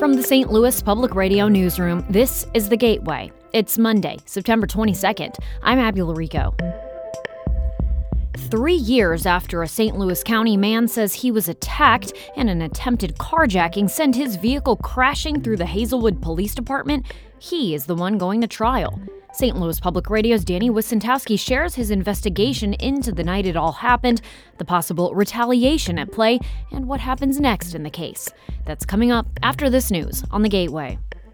From the St. Louis Public Radio newsroom, this is The Gateway. It's Monday, September 22nd. I'm Abby Larico. 3 years after a St. Louis County man says he was attacked and an attempted carjacking sent his vehicle crashing through the Hazelwood Police Department, he is the one going to trial. St. Louis Public Radio's Danny Wicentowski shares his investigation into the night it all happened, the possible retaliation at play, and what happens next in the case. That's coming up after this news on The Gateway.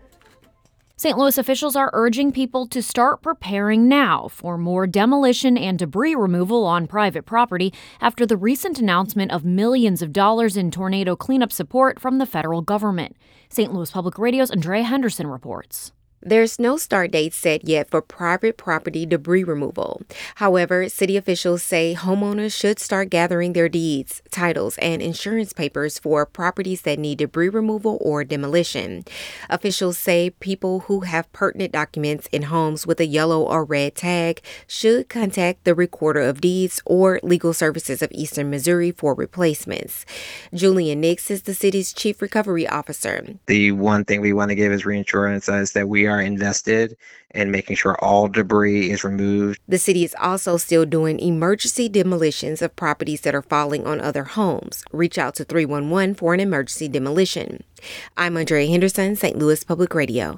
St. Louis officials are urging people to start preparing now for more demolition and debris removal on private property after the recent announcement of millions of dollars in tornado cleanup support from the federal government. St. Louis Public Radio's Andrea Henderson reports. There's no start date set yet for private property debris removal. However, city officials say homeowners should start gathering their deeds, titles, and insurance papers for properties that need debris removal or demolition. Officials say people who have pertinent documents in homes with a yellow or red tag should contact the Recorder of Deeds or Legal Services of Eastern Missouri for replacements. Julian Nix is the city's chief recovery officer. The one thing we want to give as reinsurance is that we are invested in making sure all debris is removed. The city is also still doing emergency demolitions of properties that are falling on other homes. Reach out to 311 for an emergency demolition. I'm Andrea Henderson, St. Louis Public Radio.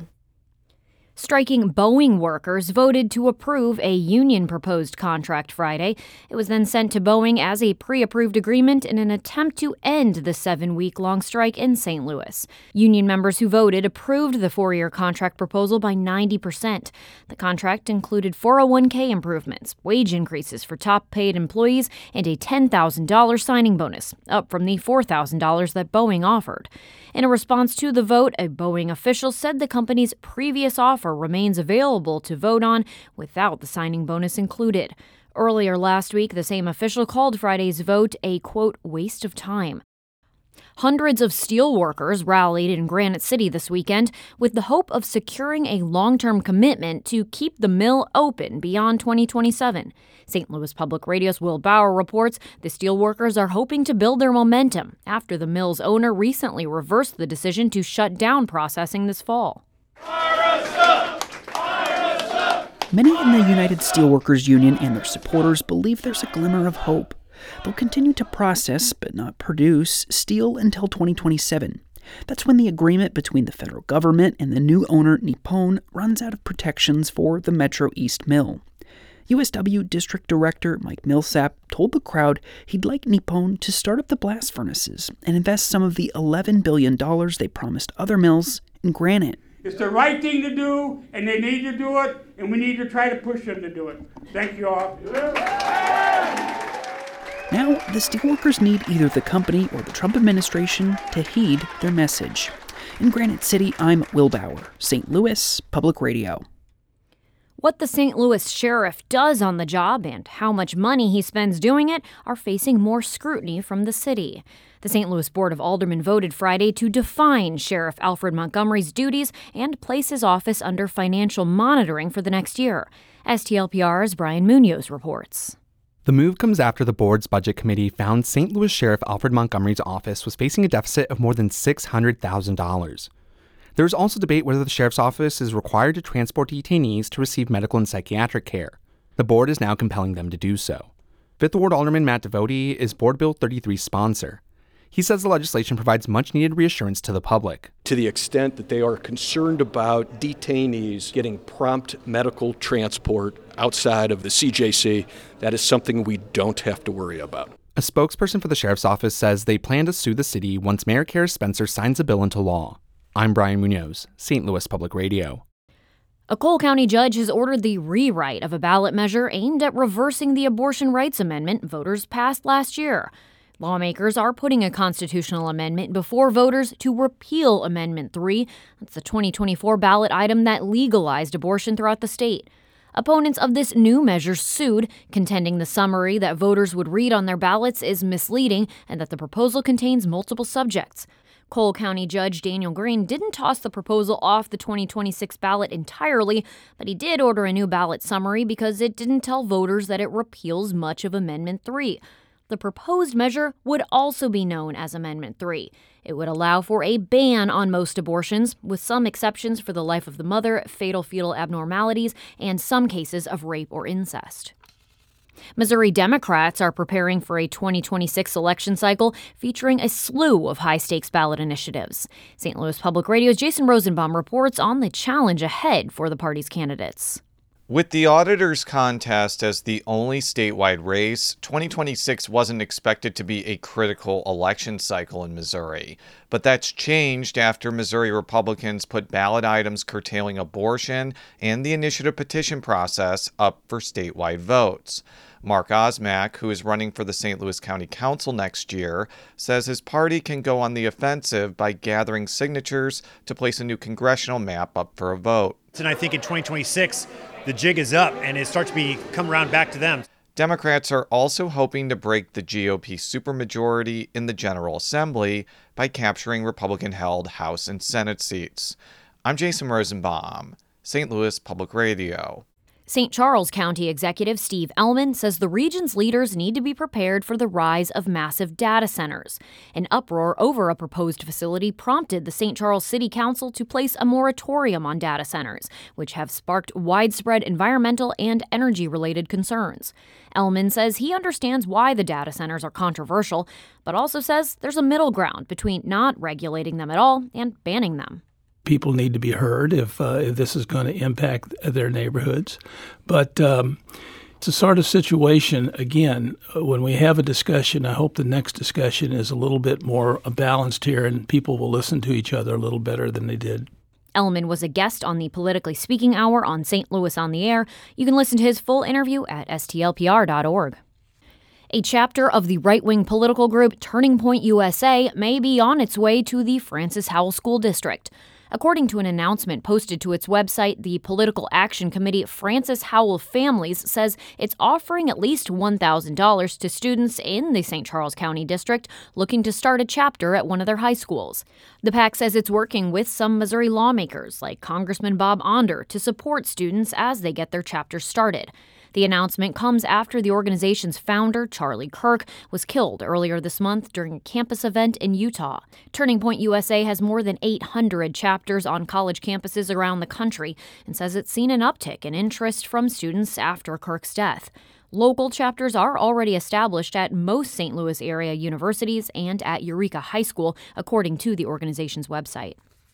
Striking Boeing workers voted to approve a union-proposed contract Friday. It was then sent to Boeing as a pre-approved agreement in an attempt to end the 7-week-long strike in St. Louis. Union members who voted approved the 4-year contract proposal by 90%. The contract included 401k improvements, wage increases for top-paid employees, and a $10,000 signing bonus, up from the $4,000 that Boeing offered. In a response to the vote, a Boeing official said the company's previous offer remains available to vote on without the signing bonus included. Earlier last week, the same official called Friday's vote a, quote, waste of time. Hundreds of steel workers rallied in Granite City this weekend with the hope of securing a long-term commitment to keep the mill open beyond 2027. St. Louis Public Radio's Will Bauer reports the steel workers are hoping to build their momentum after the mill's owner recently reversed the decision to shut down processing this fall. Many in the United Steelworkers Union and their supporters believe there's a glimmer of hope. They'll continue to process, but not produce, steel until 2027. That's when the agreement between the federal government and the new owner, Nippon, runs out of protections for the Metro East mill. USW District Director Mike Millsap told the crowd he'd like Nippon to start up the blast furnaces and invest some of the $11 billion they promised other mills in granite. It's the right thing to do, and they need to do it, and we need to try to push them to do it. Thank you all. Now, the steelworkers need either the company or the Trump administration to heed their message. In Granite City, I'm Will Bauer, St. Louis Public Radio. What the St. Louis sheriff does on the job and how much money he spends doing it are facing more scrutiny from the city. The St. Louis Board of Aldermen voted Friday to define Sheriff Alfred Montgomery's duties and place his office under financial monitoring for the next year. STLPR's Brian Munoz reports. The move comes after the board's budget committee found St. Louis Sheriff Alfred Montgomery's office was facing a deficit of more than $600,000. There is also debate whether the sheriff's office is required to transport detainees to receive medical and psychiatric care. The board is now compelling them to do so. Fifth Ward Alderman Matt Devote is Board Bill 33's sponsor. He says the legislation provides much-needed reassurance to the public. To the extent that they are concerned about detainees getting prompt medical transport outside of the CJC, that is something we don't have to worry about. A spokesperson for the sheriff's office says they plan to sue the city once Mayor Kara Spencer signs the bill into law. I'm Brian Munoz, St. Louis Public Radio. A Cole County judge has ordered the rewrite of a ballot measure aimed at reversing the abortion rights amendment voters passed last year. Lawmakers are putting a constitutional amendment before voters to repeal Amendment 3. That's the 2024 ballot item that legalized abortion throughout the state. Opponents of this new measure sued, contending the summary that voters would read on their ballots is misleading and that the proposal contains multiple subjects. Cole County Judge Daniel Green didn't toss the proposal off the 2026 ballot entirely, but he did order a new ballot summary because it didn't tell voters that it repeals much of Amendment 3. The proposed measure would also be known as Amendment 3. It would allow for a ban on most abortions, with some exceptions for the life of the mother, fatal fetal abnormalities, and some cases of rape or incest. Missouri Democrats are preparing for a 2026 election cycle featuring a slew of high-stakes ballot initiatives. St. Louis Public Radio's Jason Rosenbaum reports on the challenge ahead for the party's candidates. With the auditor's contest as the only statewide race, 2026 wasn't expected to be a critical election cycle in Missouri. But that's changed after Missouri Republicans put ballot items curtailing abortion and the initiative petition process up for statewide votes. Mark Osmak, who is running for the St. Louis County Council next year, says his party can go on the offensive by gathering signatures to place a new congressional map up for a vote. And I think in 2026, the jig is up and it starts to come around back to them. Democrats are also hoping to break the GOP supermajority in the General Assembly by capturing Republican-held House and Senate seats. I'm Jason Rosenbaum, St. Louis Public Radio. St. Charles County Executive Steve Ellman says the region's leaders need to be prepared for the rise of massive data centers. An uproar over a proposed facility prompted the St. Charles City Council to place a moratorium on data centers, which have sparked widespread environmental and energy-related concerns. Ellman says he understands why the data centers are controversial, but also says there's a middle ground between not regulating them at all and banning them. People need to be heard if this is going to impact their neighborhoods. But it's a sort of situation, again, when we have a discussion, I hope the next discussion is a little bit more balanced here and people will listen to each other a little better than they did. Ellman was a guest on the Politically Speaking Hour on St. Louis on the Air. You can listen to his full interview at stlpr.org. A chapter of the right-wing political group Turning Point USA may be on its way to the Francis Howell School District. According to an announcement posted to its website, the Political Action Committee Francis Howell Families says it's offering at least $1,000 to students in the St. Charles County District looking to start a chapter at one of their high schools. The PAC says it's working with some Missouri lawmakers, like Congressman Bob Onder, to support students as they get their chapters started. The announcement comes after the organization's founder, Charlie Kirk, was killed earlier this month during a campus event in Utah. Turning Point USA has more than 800 chapters on college campuses around the country and says it's seen an uptick in interest from students after Kirk's death. Local chapters are already established at most St. Louis area universities and at Eureka High School, according to the organization's website.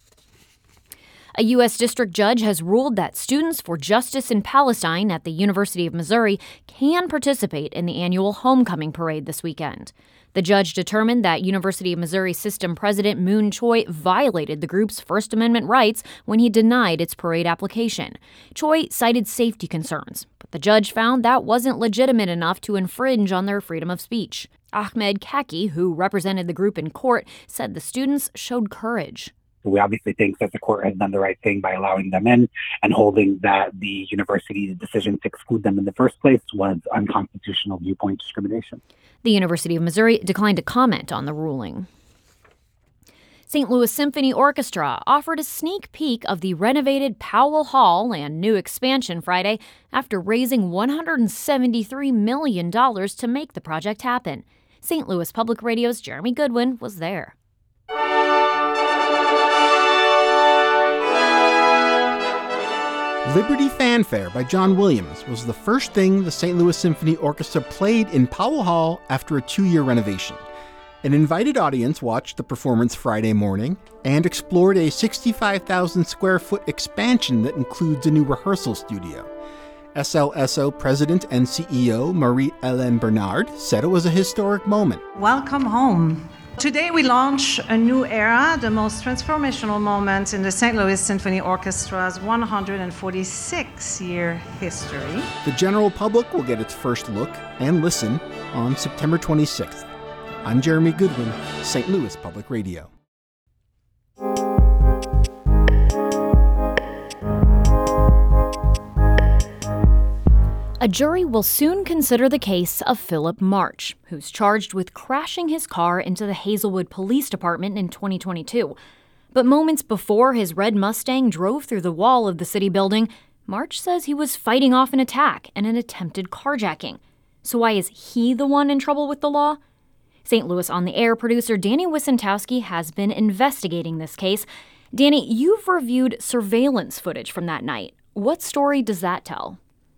A U.S. district judge has ruled that Students for Justice in Palestine at the University of Missouri can participate in the annual homecoming parade this weekend. The judge determined that University of Missouri System President Moon Choi violated the group's First Amendment rights when he denied its parade application. Choi cited safety concerns, but the judge found that wasn't legitimate enough to infringe on their freedom of speech. Ahmed Kaki, who represented the group in court, said the students showed courage. We obviously think that the court has done the right thing by allowing them in and holding that the university's decision to exclude them in the first place was unconstitutional viewpoint discrimination. The University of Missouri declined to comment on the ruling. St. Louis Symphony Orchestra offered a sneak peek of the renovated Powell Hall and new expansion Friday after raising $173 million to make the project happen. St. Louis Public Radio's Jeremy Goodwin was there. Liberty Fanfare by John Williams was the first thing the St. Louis Symphony Orchestra played in Powell Hall after a 2-year renovation. An invited audience watched the performance Friday morning and explored a 65,000 square foot expansion that includes a new rehearsal studio. SLSO President and CEO Marie-Hélène Bernard said it was a historic moment. Welcome home. Today we launch a new era, the most transformational moment in the St. Louis Symphony Orchestra's 146-year history. The general public will get its first look and listen on September 26th. I'm Jeremy Goodwin, St. Louis Public Radio. A jury will soon consider the case of Philip March, who's charged with crashing his car into the Hazelwood Police Department in 2022. But moments before his red Mustang drove through the wall of the city building, March says he was fighting off an attack and an attempted carjacking. So why is he the one in trouble with the law? St. Louis On the Air producer Danny Wicentowski has been investigating this case. Danny, you've reviewed surveillance footage from that night. What story does that tell?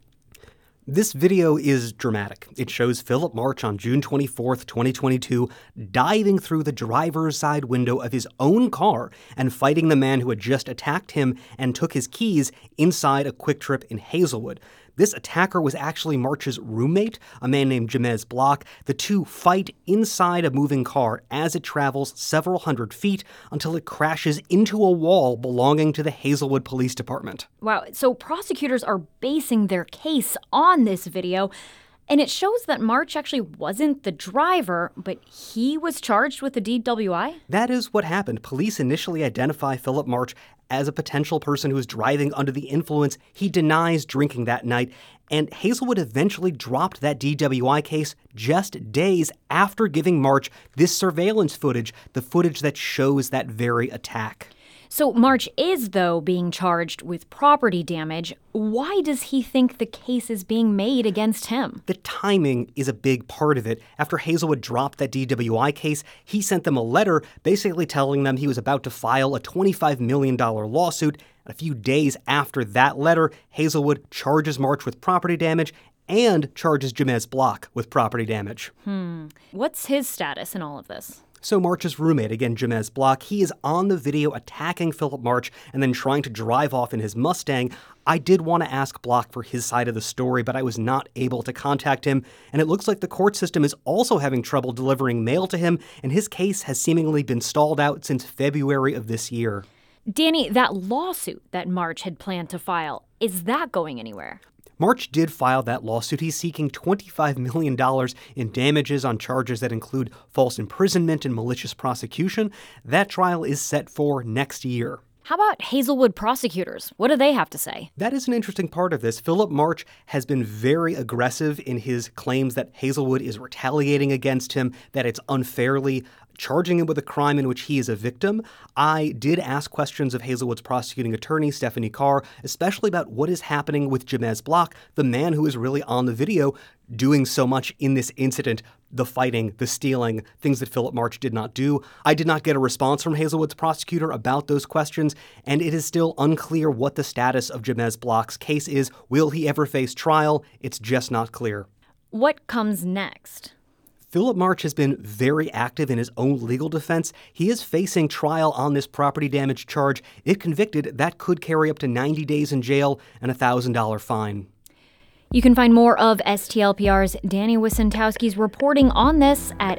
This video is dramatic. It shows Philip March on June 24th, 2022, diving through the driver's side window of his own car and fighting the man who had just attacked him and took his keys inside a Quick Trip in Hazelwood. This attacker was actually March's roommate, a man named Jamez Block. The two fight inside a moving car as it travels several hundred feet until it crashes into a wall belonging to the Hazelwood Police Department. Wow, so prosecutors are basing their case on this video, and it shows that March actually wasn't the driver, but he was charged with a DWI? That is what happened. Police initially identify Philip March as a potential person who was driving under the influence. He denies drinking that night, and Hazelwood eventually dropped that DWI case just days after giving March this surveillance footage, the footage that shows that very attack. So March is, though, being charged with property damage. Why does he think the case is being made against him? The timing is a big part of it. After Hazelwood dropped that DWI case, he sent them a letter basically telling them he was about to file a $25 million lawsuit. A few days after that letter, Hazelwood charges March with property damage and charges Jamez Block with property damage. What's his status in all of this? So March's roommate, again Jamez Block, he is on the video attacking Philip March and then trying to drive off in his Mustang. I did want to ask Block for his side of the story, but I was not able to contact him. And it looks like the court system is also having trouble delivering mail to him, and his case has seemingly been stalled out since February of this year. Danny, that lawsuit that March had planned to file, is that going anywhere? March did file that lawsuit. He's seeking $25 million in damages on charges that include false imprisonment and malicious prosecution. That trial is set for next year. How about Hazelwood prosecutors? What do they have to say? That is an interesting part of this. Philip March has been very aggressive in his claims that Hazelwood is retaliating against him, that it's unfairly charging him with a crime in which he is a victim. I did ask questions of Hazelwood's prosecuting attorney, Stephanie Carr, especially about what is happening with Jamez Block, the man who is really on the video doing so much in this incident, the fighting, the stealing, things that Philip March did not do. I did not get a response from Hazelwood's prosecutor about those questions, and it is still unclear what the status of Jamez Block's case is. Will he ever face trial? It's just not clear. What comes next? Philip March has been very active in his own legal defense. He is facing trial on this property damage charge. If convicted, that could carry up to 90 days in jail and a $1,000 fine. You can find more of STLPR's Danny Wicentowski's reporting on this at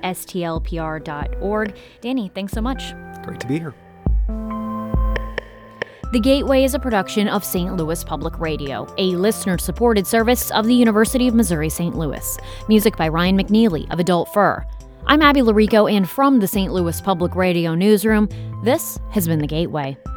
stlpr.org. Danny, thanks so much. Great to be here. The Gateway is a production of St. Louis Public Radio, a listener-supported service of the University of Missouri-St. Louis. Music by Ryan McNeely of Adult Fur. I'm Abby Larico, and from the St. Louis Public Radio newsroom, this has been The Gateway.